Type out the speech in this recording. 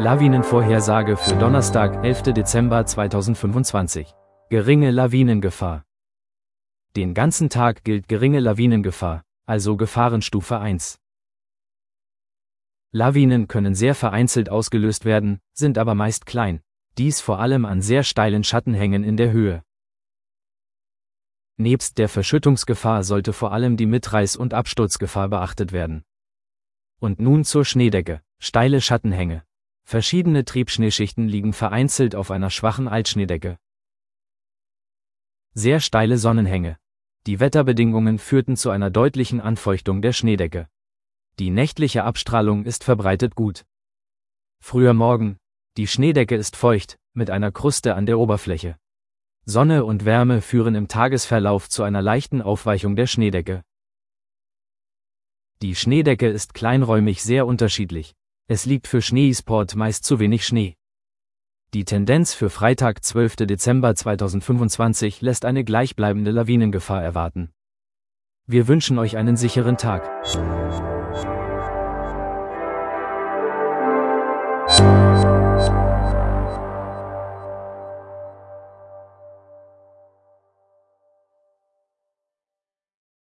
Lawinenvorhersage für Donnerstag, 11. Dezember 2025. Geringe Lawinengefahr. Den ganzen Tag gilt geringe Lawinengefahr, also Gefahrenstufe 1. Lawinen können sehr vereinzelt ausgelöst werden, sind aber meist klein, dies vor allem an sehr steilen Schattenhängen in der Höhe. Nebst der Verschüttungsgefahr sollte vor allem die Mitreiß- und Absturzgefahr beachtet werden. Und nun zur Schneedecke. Steile Schattenhänge. Verschiedene Triebschneeschichten liegen vereinzelt auf einer schwachen Altschneedecke. Sehr steile Sonnenhänge. Die Wetterbedingungen führten zu einer deutlichen Anfeuchtung der Schneedecke. Die nächtliche Abstrahlung ist verbreitet gut. Früher Morgen. Die Schneedecke ist feucht, mit einer Kruste an der Oberfläche. Sonne und Wärme führen im Tagesverlauf zu einer leichten Aufweichung der Schneedecke. Die Schneedecke ist kleinräumig sehr unterschiedlich. Es liegt für Schneesport meist zu wenig Schnee. Die Tendenz für Freitag, 12. Dezember 2025 lässt eine gleichbleibende Lawinengefahr erwarten. Wir wünschen euch einen sicheren Tag.